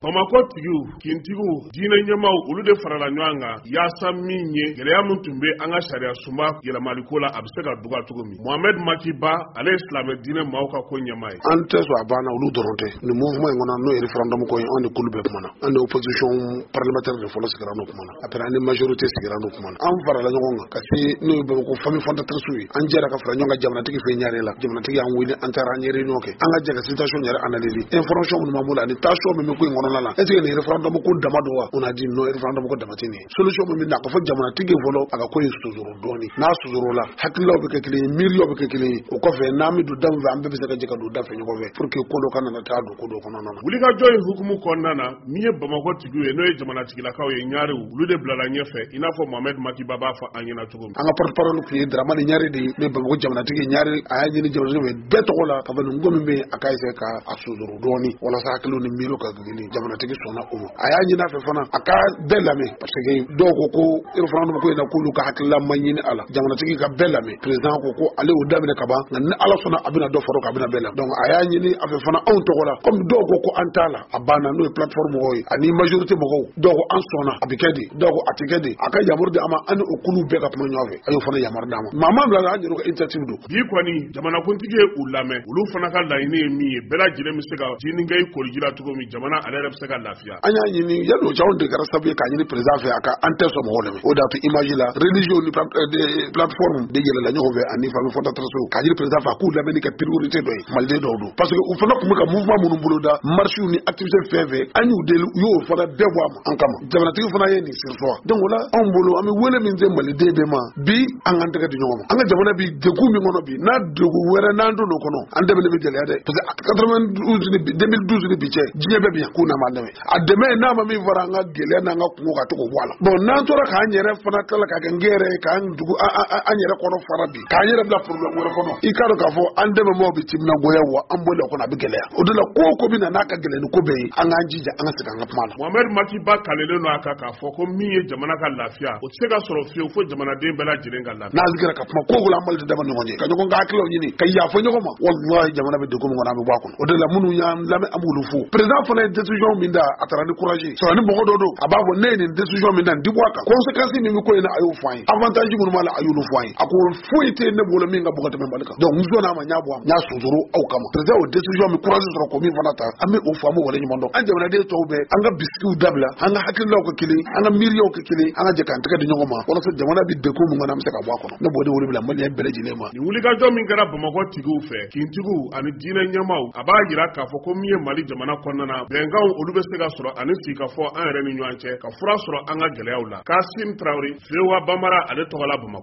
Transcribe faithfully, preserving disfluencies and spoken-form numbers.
Bamako tigiw kintigiw diinɛ ɲɛmaw olu de farala ɲɔgɔn kan yaasa min ye gɛlɛya min tun bɛ an ka sariya sunba yɛlɛmaliko la a bɛ se ka duga cogo min. Mohamed Maki Ba ale ye silamɛ diinɛ maaw ka ko ɲɛmaa ye. An tɛ sɔn a banna olu dɔrɔn tɛ ni mouvement in kɔnɔ n'o ye référendum ko ye an de kulu bɛɛ kumana an de opposition parlementaire de fɔlɔ sigira n'o kumana après an de majorité sigira n'o kumana an farala ɲɔgɔn kan ka se n'o ye Bamako famille fondatrice ye an jɛra ka fara ɲɔgɔn kan jamanatigi fɛ ɲare la jamanatigi y'an wele an taara an ye réunion kɛ an ka jɛ ka situation yɛrɛ analyse information minnu b'an bolo ani tension min bɛ ko in kɔnɔna la est ce que ni référendum ko dama don wa on a dit non référendum ko dama tɛ nin ye solution min bɛ na ka fɔ jamanatigi fɔlɔ a ka ko in suzuru dɔɔni n'a suzuru la hakililaw bɛ kɛ kelen ye miiriyaw bɛ kɛ kelen ye o kɔfɛ n'an bɛ don da min fɛ an bɛɛ bɛ se ka jɛ ka don da fɛ ɲɔgɔn fɛ pour que ko dɔ kana na taa don ko dɔ kɔnɔna na. Wulikajɔ in hukumu kɔnɔna na min ye Bamako tigiw ye n'o ye jamanatigilakaw ye Ɲarew olu de bilala ɲɛfɛ i n'a fɔ Mohamed Maki Ba b'a fɔ an ɲɛna cogo min. An ka porte parole tun ye Dramane Ɲare de ye ne Bamako jamanatigi Ɲare a y'a ɲini jamanatigi fɛ bɛɛ tɔgɔ la ka fɔ nin ko min bɛ yen a k'a essayer ka a suzuru dɔɔni walasa hakiliw ni miiriw ka kelen jamanatigi sɔnna o ma a y'a ɲini a fɛ fana a ka bɛɛ lamɛn parce que dɔw ko ko référendum ko in na k'olu ka hakilila ma ɲini a la jamanatigi ka bɛɛ lamɛn président ko ko ale y'o daminɛ ka ban nka ni Ala sɔnna a bɛna dɔ fara o kan a bɛna bɛɛ lamɛn donc a y'a ɲini a fɛ fana anw tɔgɔ la comme dɔw ko ko an t'a la a banna n'o ye plateforme mɔgɔw ye ani majorité mɔgɔw dɔw ko an sɔnna a bɛ kɛ de dɔw ko a tɛ kɛ de a ka yamaru di an ma an ni o kulu bɛɛ ka kuma ɲɔgɔn fɛ a y'o fana yamaru d'an ma maa ma bila an yɛrɛ ka initiative don. Bi kɔni jamanakuntigi ye u lamɛn olu fana ka laɲini ye min ye bɛɛ lajɛlen bɛ se ka diinikɛ i koliji la cogo min jamana ale yɛrɛ bɛ se ka lafiya. An y'a ɲini yanni o cɛ anw de kɛra sababu ye k'a ɲini président fɛ a ka an tɛ sɔn mɔgɔw lamɛn o de y'a to image la religion ni plateforme de yɛlɛla ɲɔgɔn fɛ ani famille fondatrice k'a ɲini président fɛ a k'u lamɛnni kɛ priorité dɔ ye maliden dɔw don parce que u fana tun bɛ ka mouvement minnu boloda marches ni activité fɛn fɛn an y'u deli u y'o fana bɛɛ bɔ a ma an kama jamanatigi fana ye nin siri sɔrɔ donc o la anw bolo an bɛ wele min se maliden bɛɛ ma bi an k'an tɛgɛ di ɲɔgɔn ma an ka jamana bi degun min kɔnɔ bi n'a degun wɛrɛ n'an don o kɔnɔ an dɛmɛ bɛ gɛlɛya dɛ parce que quatre-vingt-douze ni deux mille douze ni bi cɛ diɲɛ bɛɛ bi yan k'u n'a ma dɛmɛ a dɛmɛ n'a ma min fara an ka gɛlɛya n'an ka kungo ka to k'o bɔ a la bon n'an tora k'an yɛrɛ fana tila k'a kɛ n yɛrɛ k'an dugu an yɛrɛ kɔnɔ fara bi k'an yɛrɛ bila problème wɛrɛ kɔnɔ i k'a dɔn k'a fɔ an dɛmɛbaaw bɛ timinangoya wa an bɔlen o kɔnɔ a bɛ gɛlɛya o de la ko o ko bɛ na n'a ka gɛlɛn ni ko bɛɛ ye an k'an jija an ka segin an ka kuma la. Mohamed Maki Ba kalelen don a kan k'a fɔ ko min ye jamana ka lafiya o tɛ se ka sɔrɔ fiyewu fo jamanaden bɛɛ lajɛlen ka lafiya. N'a sigira ka kuma ko o ko la an bali tɛ dama ɲɔgɔn ye ka ɲɔgɔn ka hakililaw ɲini ka yafa ɲɔgɔn ma wallahi jamana bɛ degun min kɔnɔ an bɛ bɔ a kɔnɔ o de la minnu y'an lamɛn an b'olu fo président fana ye décision min da a taara ni courage sɔrɔ ni mɔgɔ dɔ don a b'a fɔ ne ye nin décision min da n ti bɔ a kan conséquence min bɛ ko in na a y'o fɔ an ye avantage minnu b'a la a y'olu fɔ an ye a ko foyi tɛ ne bolo min ka bɔ ka tɛmɛ Mali kan donc n sɔnna a ma n y'a bɔ a ma n y'a sonsoro aw kama président o décision min courage sɔrɔ ko min fana ta an bɛ o fɔ an bɛ wale ɲuman dɔn an jamanaden tɔw bɛɛ an ka bisikiw dabila an ka hakililaw kɛ kelen an ka miiriyaw kɛ kelen an ka jɛ k'an tɛgɛ di ɲɔgɔn ma walasa jamana bɛ degun min kɔnɔ an bɛ se ka bɔ a kɔnɔ ne b'o de wele bila maliyɛn bɛɛ lajɛlen ma. Nin wulikajɔ min kɛra Bamako tigiw fɛ kintigiw ani diinɛ ɲɛmaaw a b'a jira k'a fɔ ko min ye Mali jamana kɔnɔna na bɛnkanw olu bɛ se ka sɔrɔ ani sigikafɔ an yɛrɛ ni ɲɔgɔn cɛ ka fura sɔrɔ an ka gɛlɛyaw la. Kasim Traoré, V O A Bambara ale tɔgɔ la Bamako.